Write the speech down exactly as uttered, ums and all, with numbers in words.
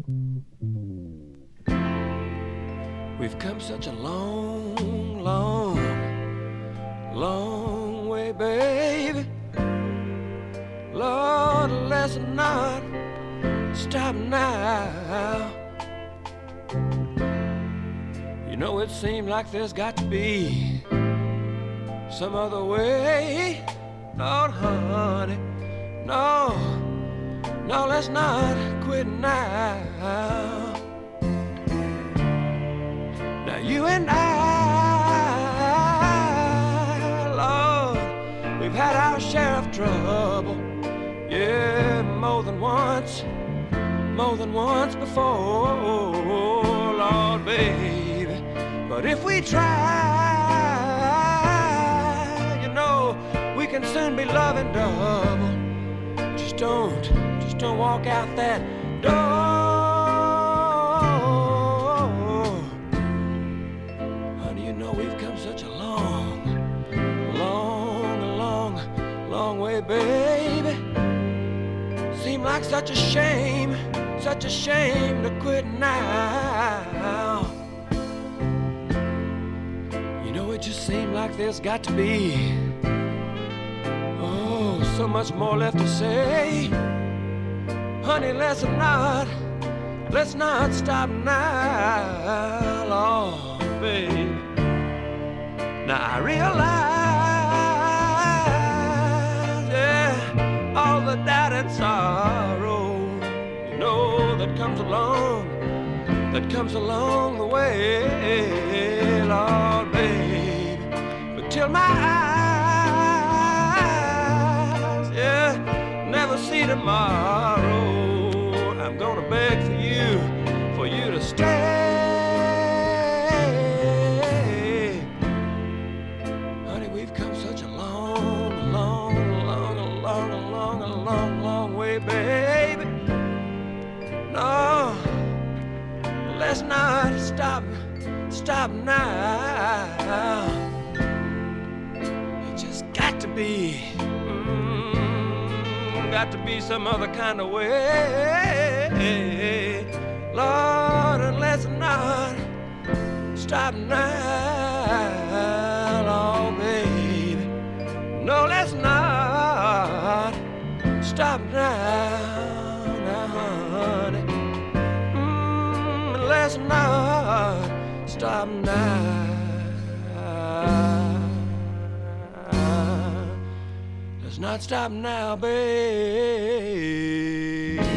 We've come such a long, long, long way, baby. Lord, let's not stop now. You know, it seems like there's got to be some other way. Lord, honey, no, no, let's not quit now. Now you and I, Lord, we've had our share of trouble. Yeah, more than once, more than once before, Lord, baby. But if we try, you know, we can soon be loving double. Just don't, just don't walk out that door. Honey, you know we've come such a long, long, long, long way, baby. Seem like such a shame, such a shame to quit now. You know, it just seems like there's got to be, oh, so much more left to say. Honey, let's not, let's not stop now, Lord, baby. Now I realize, yeah, all the doubt and sorrow, you know, that comes along, that comes along the way, Lord, baby. But till my eyes, yeah, never see tomorrow, I'm gonna beg for you, for you to stay. Honey, we've come such a long, long, long, long, long, long, long way, baby. No, let's not stop, stop now. It just got to be, mm, got to be some other kind of way, Lord, and let's not stop now, Lord, baby. No, let's not stop now, now, honey. Mm, let's not stop now. Let's not stop now, baby.